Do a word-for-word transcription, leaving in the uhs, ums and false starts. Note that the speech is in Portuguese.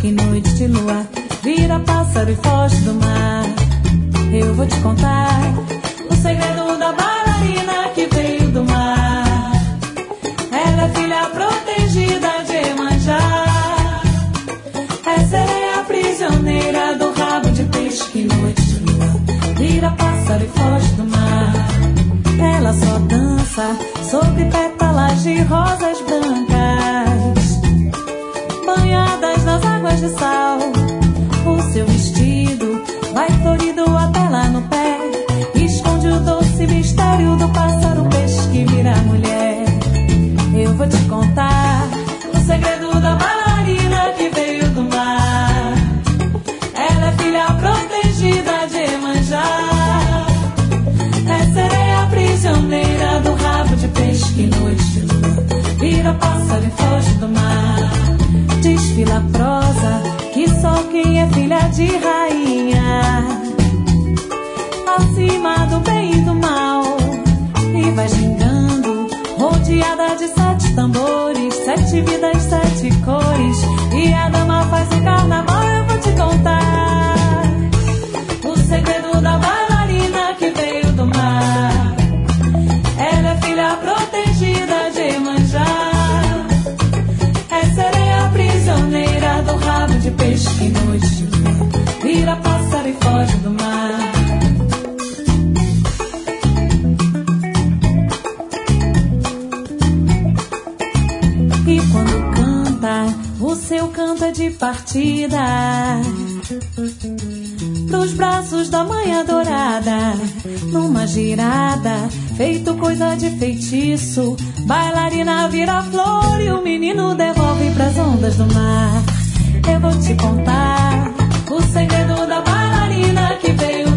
que noite de lua vira pássaro e foge do mar. Eu vou te contar o segredo da bailarina que veio do mar. Ela é filha protegida de Iemanjá. É sereia prisioneira do rabo de peixe que noite de lua vira pássaro e foge do mar. Ela só dança sobre pétalas de rosas brancas, banhadas nas águas de sal. O seu vestido vai florido até lá no pé, esconde o doce mistério do pássaro peixe que vira mulher. Eu vou te contar o segredo da bailarina que veio do mar. Ela é filha protegida de Iemanjá. É sereia prisioneira do rabo de peixe que noite de lua vira pássaro e foge do mar. Desfila a prosa que só quem é filha de rainha, acima do bem e do mal, e vai gingando, rodeada de sete tambores, sete vidas, sete cores, e a dama faz o carnaval. Eu vou te contar o segredo da bailarina que veio do mar. Ela é filha protegida de Iemanjá. É sereia prisioneira do rabo de peixe que noite de lua vira pássaro e foge do mar. E quando canta, o seu canto é de partida pros braços da mãe adorada. Numa girada, feito coisa de feitiço, bailarina vira flor e o menino devolve pras ondas do mar. Eu vou te contar o segredo da bailarina que veio